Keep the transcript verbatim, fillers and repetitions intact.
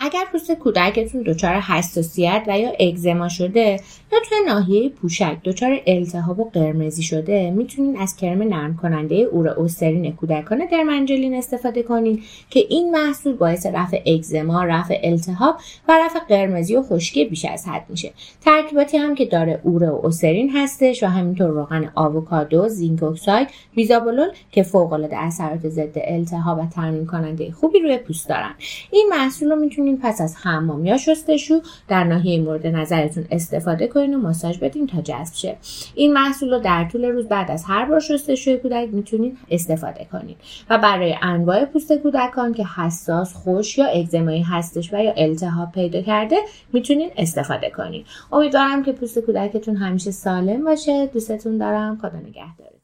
اگر پوست کودکتون دچار حساسیت و یا اگزما شده یا توی ناحیه پوشک دچار التهاب و قرمزی شده، میتونین از کرم نرم کننده اورئوسترین کودکان درمنجلین استفاده کنین که این محصول باعث رفع اگزما، رفع التهاب و رفع قرمزی و خشکی بیش از حد میشه. ترکیباتی هم که داره اورئوسترین هستش و همینطور روغن آووکادو، زینک اکساید، بیزابولول که فوق العاده اثرات ضد التهاب و تامین کننده خوبی روی پوست دارن. این محصول رو میتونین پس از حمام یا شستشو در ناحیه مورد نظرتون استفاده کنین و ماساژ بدین تا جذب شه. این محصول رو در طول روز بعد از هر بار شستشوی کودک میتونین استفاده کنین و برای انواع پوست کودکان که حساس، خشک یا اگزمایی هستش و یا التهاب پیدا کرده میتونین استفاده کنین. امیدوارم که پوست کودکتون همیشه سالم باشه. دوستتون دارم. خدا نگهدار.